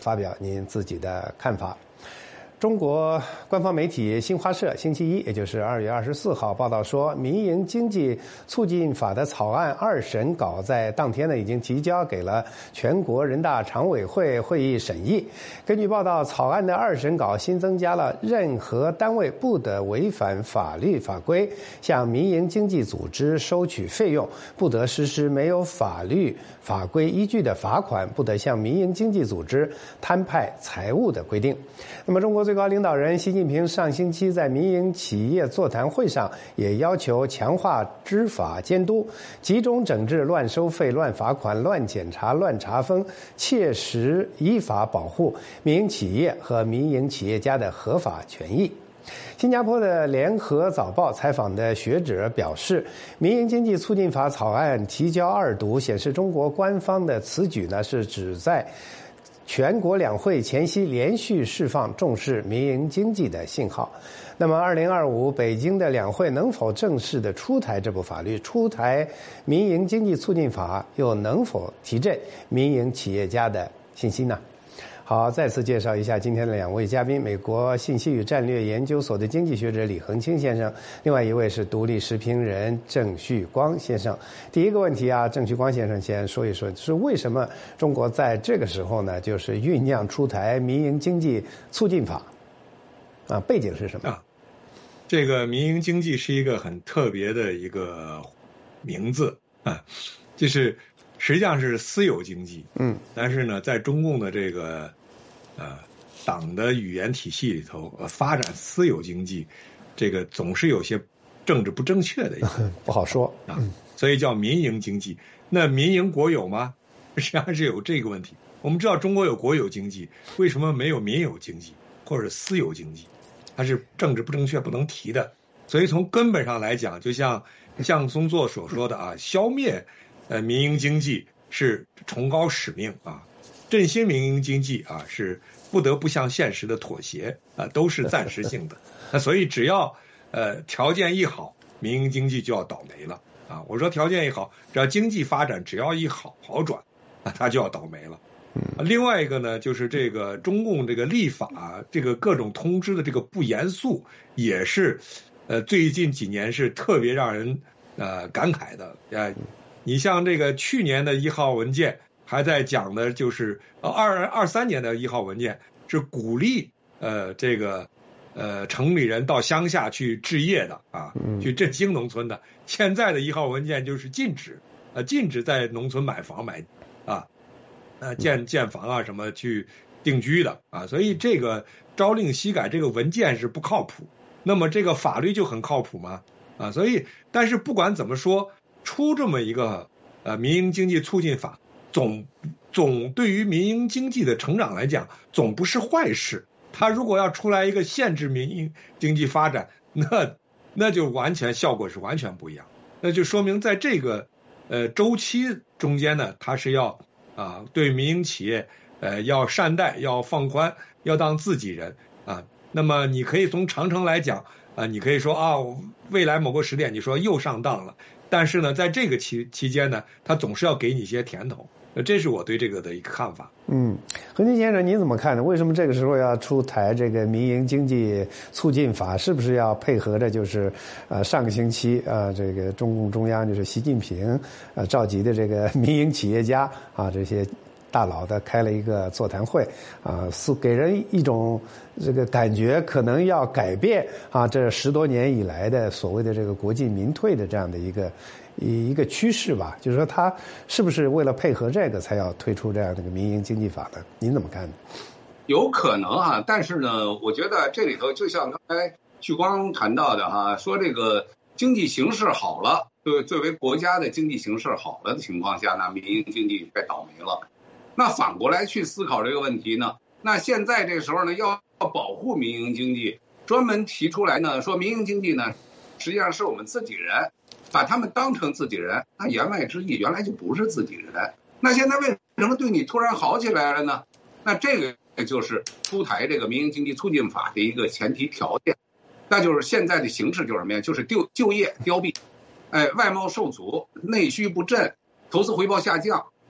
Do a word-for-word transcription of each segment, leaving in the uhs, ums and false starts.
发表您自己的看法。中国官方媒体新华社星期一，也就是二月二十四号报道说，民营经济促进法的草案二审稿在当天呢已经提交给了全国人大常委会会议审议。根据报道，草案的二审稿新增加了任何单位不得违反法律法规向民营经济组织收取费用，不得实施没有法律法规依据的罚款，不得向民营经济组织摊派财物的规定。那么中国最高领导人习近平上星期在民营企业座谈会上也要求强化执法监督，集中整治乱收费、乱罚款、乱检查、乱查封，切实依法保护民营企业和民营企业家的合法权益。新加坡的联合早报采访的学者表示，民营经济促进法草案提交二读，显示中国官方的此举呢是旨在全国两会前夕连续释放重视民营经济的信号。那么二零二五北京的两会能否正式的出台这部法律，出台民营经济促进法，又能否提振民营企业家的信心呢？好，再次介绍一下今天的两位嘉宾，美国信息与战略研究所的经济学者李恒清先生，另外一位是独立时评人郑旭光先生。第一个问题啊，郑旭光先生先说一说，是为什么中国在这个时候呢，就是酝酿出台民营经济促进法啊？背景是什么？ 啊，这个民营经济是一个很特别的一个名字啊，就是实际上是私有经济，嗯，但是呢，在中共的这个呃党的语言体系里头，呃，发展私有经济，这个总是有些政治不正确的一个不好说啊，所以叫民营经济。那民营国有吗？实际上是有这个问题。我们知道中国有国有经济，为什么没有民有经济或者私有经济？它是政治不正确不能提的。所以从根本上来讲，就像向松作所说的啊，消灭呃民营经济是崇高使命啊，振兴民营经济啊是不得不向现实的妥协啊，都是暂时性的。那所以只要呃条件一好，民营经济就要倒霉了啊。我说条件一好，只要经济发展只要一好好转啊，它就要倒霉了。另外一个呢，就是这个中共这个立法，这个各种通知的这个不严肃，也是，呃，最近几年是特别让人呃感慨的。呃，你像这个去年的一号文件还在讲的，就是呃二二三年的一号文件是鼓励呃这个呃城里人到乡下去置业的啊，去振兴农村的。现在的一号文件就是禁止，呃禁止在农村买房买啊。呃，建建房啊，什么去定居的啊，所以这个朝令夕改，这个文件是不靠谱。那么这个法律就很靠谱吗？啊，所以但是不管怎么说，出这么一个呃民营经济促进法，总总对于民营经济的成长来讲，总不是坏事。它如果要出来一个限制民营经济发展，那那就完全效果是完全不一样。那就说明在这个呃周期中间呢，它是要。啊，对民营企业，呃，要善待，要放宽，要当自己人啊。那么你可以从长程来讲啊，你可以说啊，未来某个时点你说又上当了，但是呢，在这个期期间呢，他总是要给你一些甜头。呃，这是我对这个的一个看法。 嗯，恒清先生，你怎么看呢？为什么这个时候要出台这个民营经济促进法？是不是要配合着就是呃上个星期呃这个中共中央就是习近平呃召集的这个民营企业家啊这些大佬的开了一个座谈会啊，是给人一种这个感觉，可能要改变啊这十多年以来的所谓的这个国进民退的这样的一个一一个趋势吧。就是说，他是不是为了配合这个才要推出这样的一个民营经济法呢？您怎么看呢？ 有可能哈，但是呢，我觉得这里头就像刚才旭光谈到的哈，说这个经济形势好了，对作为国家的经济形势好了的情况下呢，民营经济该倒霉了。那反过来去思考这个问题呢，那现在这时候呢，要保护民营经济，专门提出来呢，说民营经济呢，实际上是我们自己人，把他们当成自己人，那言外之意原来就不是自己人。那现在为什么对你突然好起来了呢？那这个就是出台这个民营经济促进法的一个前提条件，那就是现在的形势就是什么呀？就是就就业凋敝，哎，外贸受阻，内需不振，投资回报下降。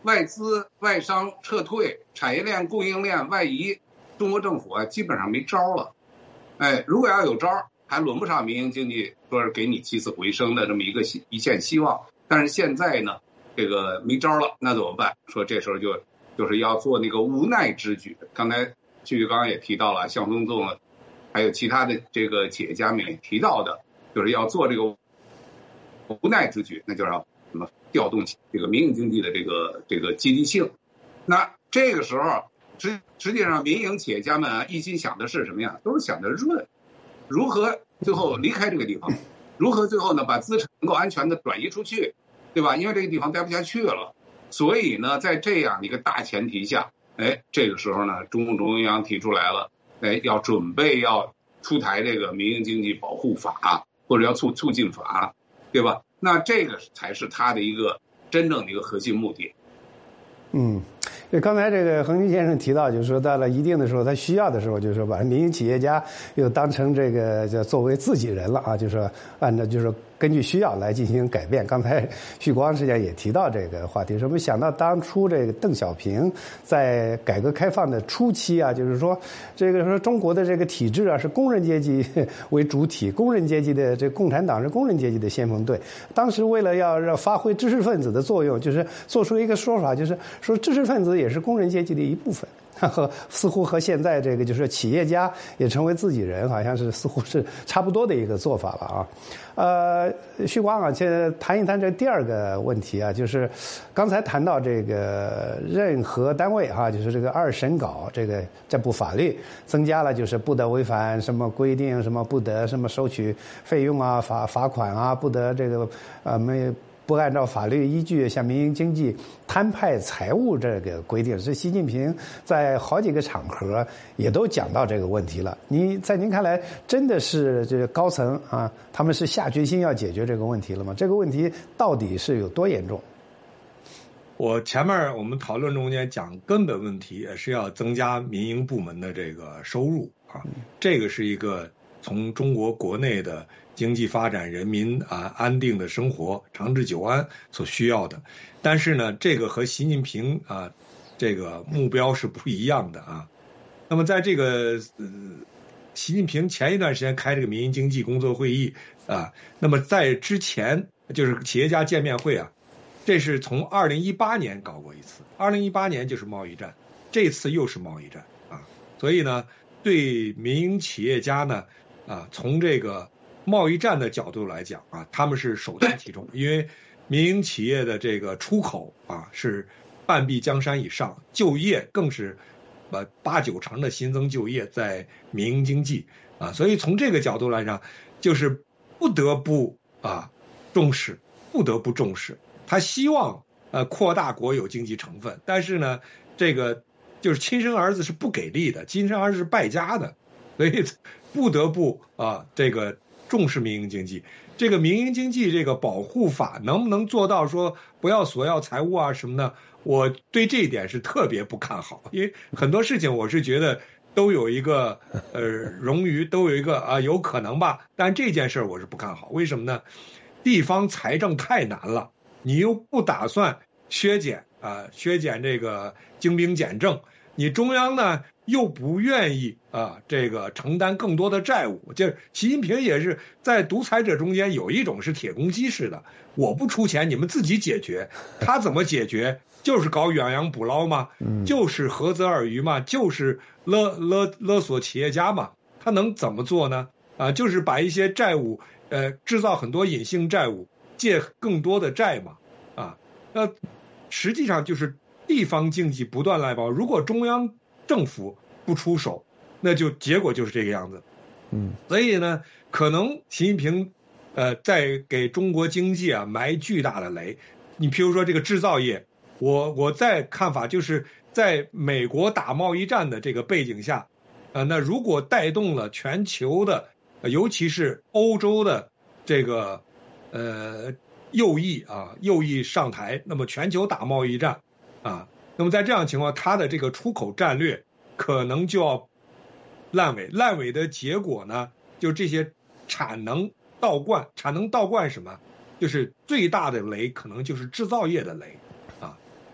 外资外商撤退，产业链供应链外移，中国政府啊基本上没招了。哎，如果要有招，还轮不上民营经济说是给你起死回生的这么一个一线希望。但是现在呢，这个没招了，那怎么办？说这时候就就是要做那个无奈之举。刚才旭旭刚刚也提到了，向东纵还有其他的这个企业家们也提到的，就是要做这个无奈之举，那就是要什么调动起这个民营经济的这个这个积极性。那这个时候实实际上民营企业家们啊一心想的是什么呀？都是想着润，如何最后离开这个地方，如何最后呢把资产能够安全的转移出去，对吧？因为这个地方待不下去了，所以呢在这样一个大前提下，哎，这个时候呢中共中央提出来了，哎，要准备要出台这个民营经济保护法，或者要促促进法，对吧？那这个才是他的一个真正的一个核心目的。 嗯，刚才这个恒星先生提到，就是说到了一定的时候，他需要的时候，就是说把民营企业家又当成这个叫作为自己人了啊，就是说按照就是根据需要来进行改变。刚才旭光实际上也提到这个话题，说我们想到当初这个邓小平在改革开放的初期啊，就是说这个说中国的这个体制啊是工人阶级为主体，工人阶级的这共产党是工人阶级的先锋队。当时为了要要发挥知识分子的作用，就是做出一个说法，就是说知识分子也是工人阶级的一部分。和似乎和现在这个就是企业家也成为自己人，好像是似乎是差不多的一个做法了啊。呃，旭光啊，现在谈一谈这第二个问题啊，就是刚才谈到这个任何单位哈、啊，就是这个二审稿这个这部法律增加了，就是不得违反什么规定，什么不得什么收取费用啊、罚罚款啊，不得这个呃没。不按照法律依据向民营经济摊派财物这个规定，是习近平在好几个场合也都讲到这个问题了。你在您看来，真的是这个高层啊，他们是下决心要解决这个问题了吗？这个问题到底是有多严重？ 我前面我们讨论中间讲根本问题也是要增加民营部门的这个收入啊，这个是一个从中国国内的经济发展、人民啊安定的生活、长治久安所需要的。但是呢，这个和习近平啊这个目标是不一样的啊。那么在这个呃，习近平前一段时间开这个民营经济工作会议啊，那么在之前就是企业家见面会啊，这是从二零一八年搞过一次，二零一八年就是贸易战，这次又是贸易战啊。所以呢，对民营企业家呢啊，从这个贸易战的角度来讲啊，他们是首当其冲，因为民营企业的这个出口啊是半壁江山以上，就业更是呃八九成的新增就业在民营经济啊，所以从这个角度来讲，就是不得不啊重视，不得不重视。他希望呃扩大国有经济成分，但是呢，这个就是亲生儿子是不给力的，亲生儿子是败家的，所以不得不啊这个。重视民营经济，这个民营经济这个保护法能不能做到说不要索要财物啊什么的？我对这一点是特别不看好，因为很多事情我是觉得都有一个呃冗余，都有一个啊有可能吧，但这件事我是不看好。为什么呢？地方财政太难了，你又不打算削减啊削减这个精兵简政，你中央呢？又不愿意啊，这个承担更多的债务。就习近平也是在独裁者中间有一种是铁公鸡式的，我不出钱，你们自己解决。他怎么解决？就是搞远洋捕捞嘛，就是合则尔鱼嘛，就是勒勒勒索企业家嘛。他能怎么做呢？啊，就是把一些债务，呃，制造很多隐性债务，借更多的债嘛。啊，那实际上就是地方经济不断来保，如果中央政府不出手，那就结果就是这个样子。 嗯， 所以呢，可能习近平呃在给中国经济啊埋巨大的雷。你譬如说这个制造业，我我在看法就是在美国打贸易战的这个背景下，呃，那如果带动了全球的，呃、尤其是欧洲的这个呃右翼啊右翼上台，那么全球打贸易战啊。那么在这样的情况，它的这个出口战略可能就要烂尾。烂尾的结果呢，就这些产能倒灌，产能倒灌什么？就是最大的雷可能就是制造业的雷啊。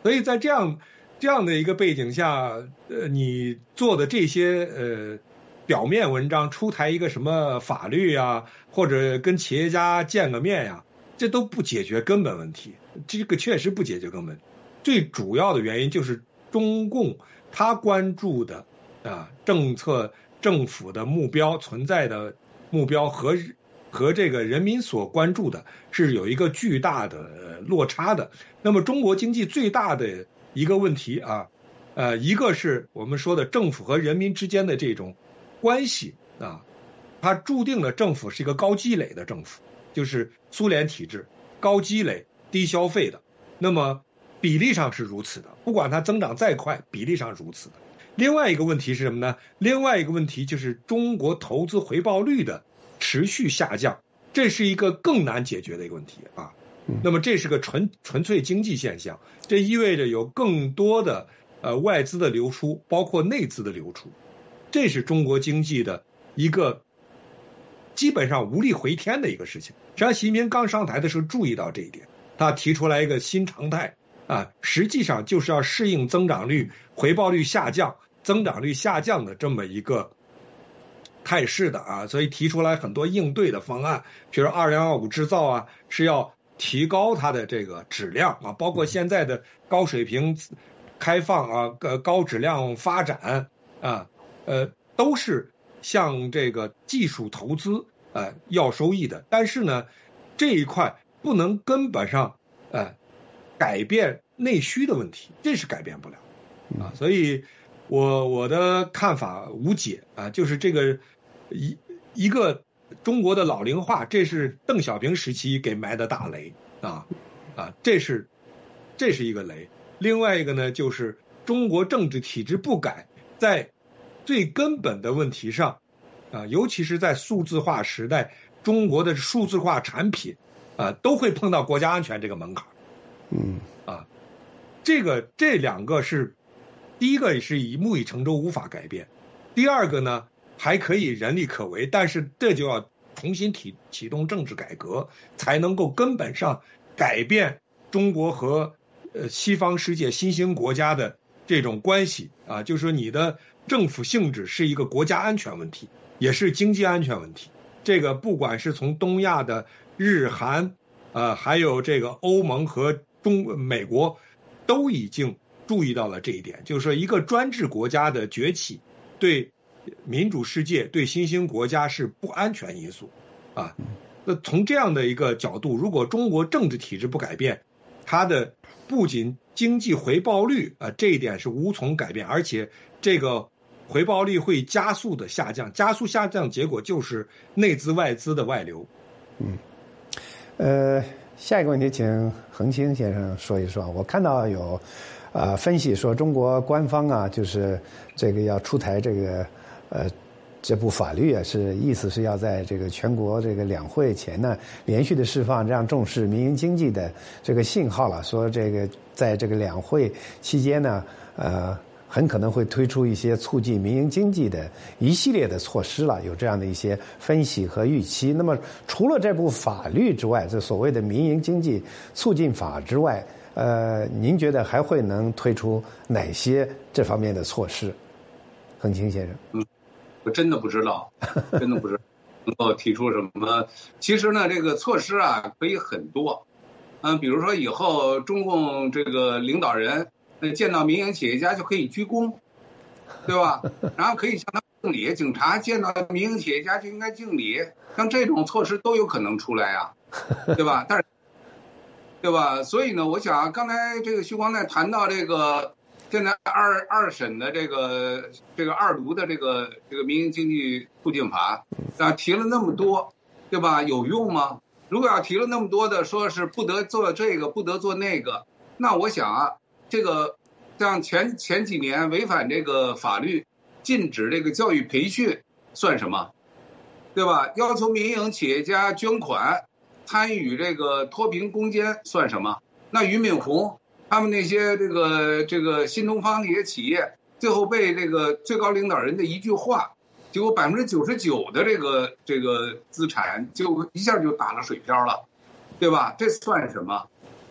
所以在这样这样的一个背景下，呃，你做的这些呃表面文章，出台一个什么法律啊，或者跟企业家见个面呀、啊，这都不解决根本问题。这个确实不解决根本。最主要的原因就是中共他关注的啊政策、政府的目标存在的目标和和这个人民所关注的是有一个巨大的落差的。那么中国经济最大的一个问题啊，呃，一个是我们说的政府和人民之间的这种关系啊，它注定了政府是一个高积累的政府，就是苏联体制，高积累、低消费的。那么比例上是如此的，不管它增长再快，比例上如此的。另外一个问题是什么呢？另外一个问题就是中国投资回报率的持续下降，这是一个更难解决的一个问题啊。那么这是个纯纯粹经济现象，这意味着有更多的呃外资的流出，包括内资的流出，这是中国经济的一个基本上无力回天的一个事情。实际上，习近平刚上台的时候注意到这一点，他提出来一个新常态啊，实际上就是要适应增长率、回报率下降、增长率下降的这么一个态势的啊，所以提出来很多应对的方案，比如二零二五制造啊，是要提高它的这个质量啊，包括现在的高水平开放啊、呃高质量发展啊，呃，都是向这个技术投资呃要收益的。但是呢，这一块不能根本上呃改变内需的问题，这是改变不了啊。所以我我的看法无解啊，就是这个一一个中国的老龄化，这是邓小平时期给埋的大雷啊啊，这是这是一个雷。另外一个呢，就是中国政治体制不改，在最根本的问题上啊，尤其是在数字化时代，中国的数字化产品啊都会碰到国家安全这个门槛。 嗯啊，这个这两个是，第一个是以木已成舟无法改变，第二个呢还可以人力可为，但是这就要重新启启动政治改革，才能够根本上改变中国和呃西方世界新兴国家的这种关系啊，就是说你的政府性质是一个国家安全问题，也是经济安全问题。这个不管是从东亚的日韩呃还有这个欧盟和中美国都已经注意到了这一点，就是说一个专制国家的崛起对民主世界、对新兴国家是不安全因素啊。那从这样的一个角度，如果中国政治体制不改变，它的不仅经济回报率啊这一点是无从改变，而且这个回报率会加速的下降，加速下降结果就是内资外资的外流。 嗯，呃。下一个问题，请恒清先生说一说。我看到有，呃，分析说中国官方啊，就是这个要出台这个，呃，这部法律啊，是意思是要在这个全国这个两会前呢，连续的释放这样重视民营经济的这个信号了。说这个在这个两会期间呢，呃。很可能会推出一些促进民营经济的一系列的措施了，有这样的一些分析和预期。那么除了这部法律之外，这所谓的民营经济促进法之外，呃，您觉得还会能推出哪些这方面的措施？恒清先生， 嗯，我真的不知道，真的不知道能够提出什么。其实呢，这个措施啊可以很多，嗯，比如说以后中共这个领导人。见到民营企业家就可以鞠躬，对吧？然后可以向他敬礼，警察见到民营企业家就应该敬礼，像这种措施都有可能出来啊，对吧？但是，对吧？所以呢，我想刚才这个徐光在谈到这个现在二二审的这个这个二读的这个这个民营经济促进法啊，提了那么多，对吧？有用吗？如果要提了那么多的，说是不得做这个，不得做那个，那我想啊。这个像前前几年违反这个法律，禁止这个教育培训算什么，对吧？要求民营企业家捐款参与这个脱贫攻坚算什么？那俞敏洪他们那些这个这个新东方那些企业，最后被这个最高领导人的一句话，结果百分之九十九的这个这个资产就一下就打了水漂了，对吧？这算什么？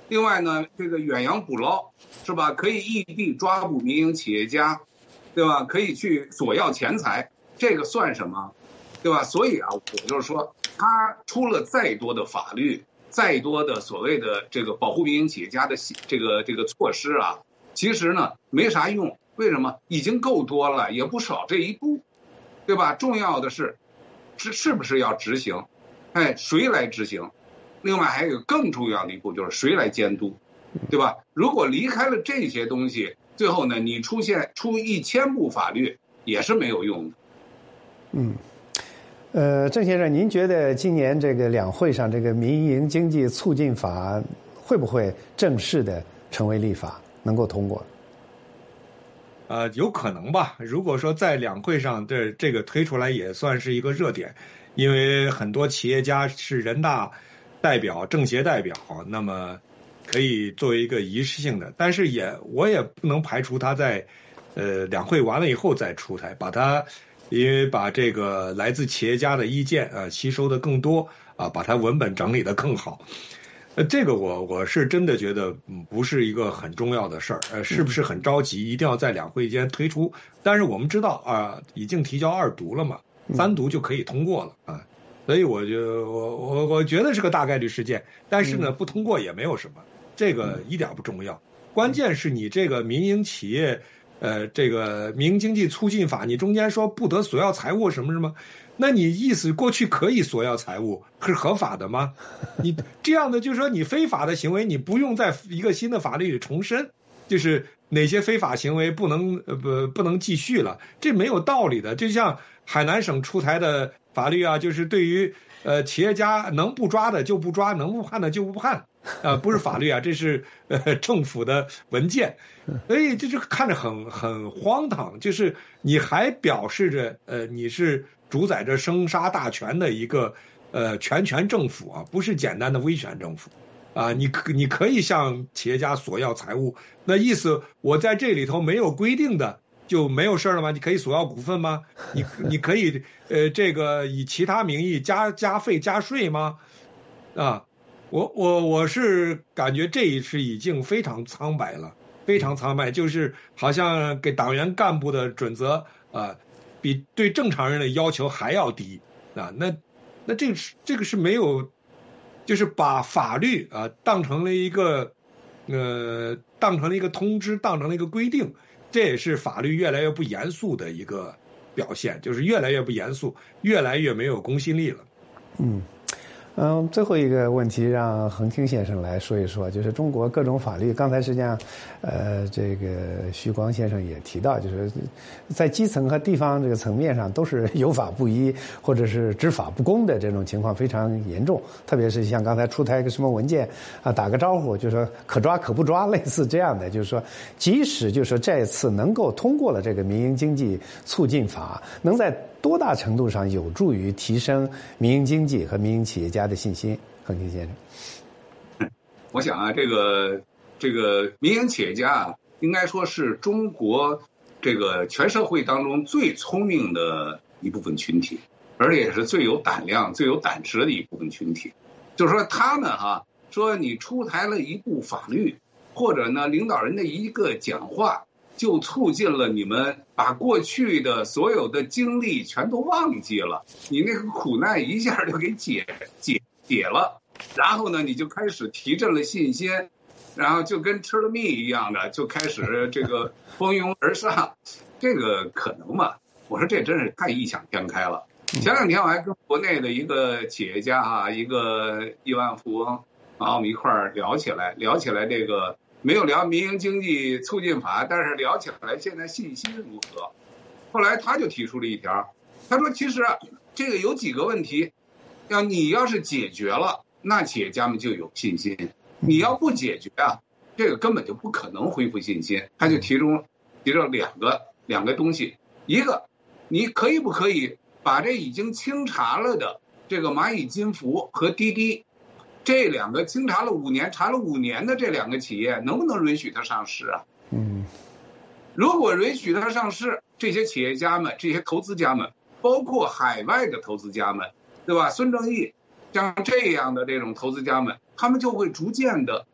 另外呢，这个远洋捕捞是吧？可以异地抓捕民营企业家，对吧？可以去索要钱财，这个算什么？对吧？所以啊，我就是说，他出了再多的法律，再多的所谓的这个保护民营企业家的这个这个措施啊，其实呢没啥用。为什么？已经够多了，也不少这一步，对吧？重要的是，是是不是要执行？哎，谁来执行？另外还有更重要的一步就是谁来监督，对吧？如果离开了这些东西，最后呢，你出现出一千部法律也是没有用的。 嗯，呃，郑先生，您觉得今年这个两会上这个民营经济促进法会不会正式的成为立法，能够通过？ 呃，有可能吧。如果说在两会上这这个推出来，也算是一个热点，因为很多企业家是人大代表、政协代表，那么可以作为一个仪式性的。但是也我也不能排除他在呃两会完了以后再出台，把它因为把这个来自企业家的意见啊、呃、吸收的更多啊，把它文本整理的更好。呃，这个我我是真的觉得嗯不是一个很重要的事儿，呃，是不是很着急一定要在两会间推出？但是我们知道啊、呃，已经提交二读了嘛，三读就可以通过了啊，所以我就我我我觉得是个大概率事件。但是呢，不通过也没有什么，这个一点不重要。关键是你这个民营企业，呃，这个民营经济促进法，你中间说不得索要财物什么什么。那你意思过去可以索要财物是合法的吗？你这样的就是说你非法的行为你不用在一个新的法律里重申，就是哪些非法行为不能呃不不能继续了，这没有道理的。就像海南省出台的法律啊，就是对于呃企业家能不抓的就不抓，能不判的就不判，啊、呃、不是法律啊，这是呃政府的文件，所以这就看着很很荒唐，就是你还表示着呃你是主宰着生杀大权的一个呃全权政府啊，不是简单的威权政府啊。你可你可以向企业家索要财物，那意思我在这里头没有规定的就没有事了吗？你可以索要股份吗？你你可以呃这个以其他名义加加费加税吗？啊，我我我是感觉这是已经非常苍白了，非常苍白，就是好像给党员干部的准则啊。比对正常人的要求还要低啊！那那这个是这个是没有，就是把法律啊当成了一个呃当成了一个通知，当成了一个规定，这也是法律越来越不严肃的一个表现，就是越来越不严肃，越来越没有公信力了。 嗯。嗯，最后一个问题让恒清先生来说一说，就是中国各种法律。刚才实际上，呃，这个徐光先生也提到，就是在基层和地方这个层面上都是有法不依或者是执法不公的这种情况非常严重。特别是像刚才出台一个什么文件啊，打个招呼就说可抓可不抓，类似这样的，就是说，即使就是说这次能够通过了这个民营经济促进法，能在多大程度上有助于提升民营经济和民营企业家的信心？恒清先生， 我想啊，这个这个民营企业家啊，应该说是中国这个全社会当中最聪明的一部分群体，而且也是最有胆量、最有胆识的一部分群体。就是说他呢，哈，说你出台了一部法律，或者呢领导人的一个讲话，就促进了你们把过去的所有的经历全都忘记了，你那个苦难一下就给解解解了，然后呢你就开始提振了信心，然后就跟吃了蜜一样的就开始这个蜂拥而上，这个可能吗？我说这真是太异想天开了。前两天我还跟国内的一个企业家啊，一个亿万富翁啊，我们一块儿聊起来，聊起来这个。没有聊民营经济促进法，但是聊起来现在信心如何？后来他就提出了一条，他说其实这个有几个问题，要你要是解决了，那企业家们就有信心；你要不解决啊，这个根本就不可能恢复信心。他就提出提出两个两个东西，一个你可以不可以把这已经清查了的这个蚂蚁金服和滴滴。这两个清查了五年，查了五年的这两个企业，能不能允许它上市啊？ 嗯， 如果允许它上市，这些企业家们、这些投资家们，包括海外的投资家们，对吧？孙正义像这样的这种投资家们，他们就会逐渐的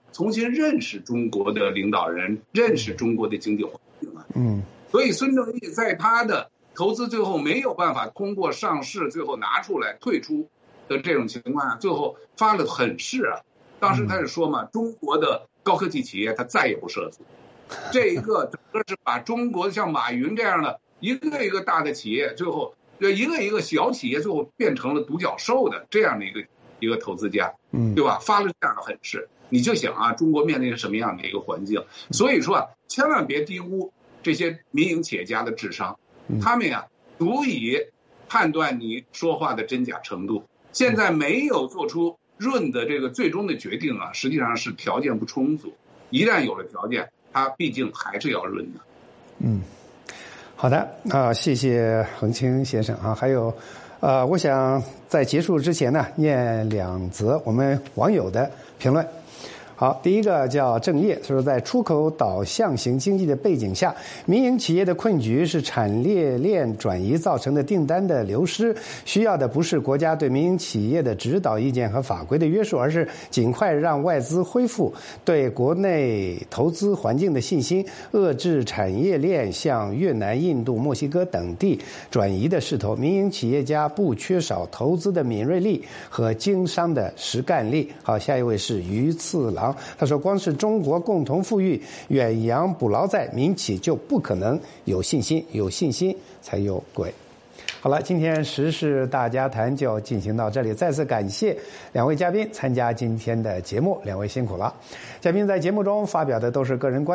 重新认识中国的领导人，认识中国的经济环境啊。 嗯， 所以孙正义在他的投资最后没有办法通过上市，最后拿出来退出的这种情况下，最后发了狠誓啊。当时他是说嘛，中国的高科技企业他再也不涉足。这一个整个是把中国像马云这样的一个一个大的企业，最后一个一个小企业最后变成了独角兽的这样的一个一个投资家，嗯，对吧？发了这样的狠誓，你就想啊，中国面临什么样的一个环境？所以说啊，千万别低估这些民营企业家的智商，他们呀足以判断你说话的真假程度。现在没有做出润的这个最终的决定啊，实际上是条件不充足。一旦有了条件，他毕竟还是要润的。 嗯，好的啊，谢谢恒清先生啊。还有，呃，我想在结束之前呢，念两则我们网友的评论。好，第一个叫郑业，说在出口导向型经济的背景下，民营企业的困局是产业链转移造成的订单的流失，需要的不是国家对民营企业的指导意见和法规的约束，而是尽快让外资恢复对国内投资环境的信心，遏制产业链向越南、印度、墨西哥等地转移的势头。民营企业家不缺少投资的敏锐力和经商的实干力。好，下一位是于次郎。他说光是中国共同富裕远洋捕捞在，民企就不可能有信心，有信心才有鬼。好了，今天时事大家谈就进行到这里，再次感谢两位嘉宾参加今天的节目，两位辛苦了。嘉宾在节目中发表的都是个人观点。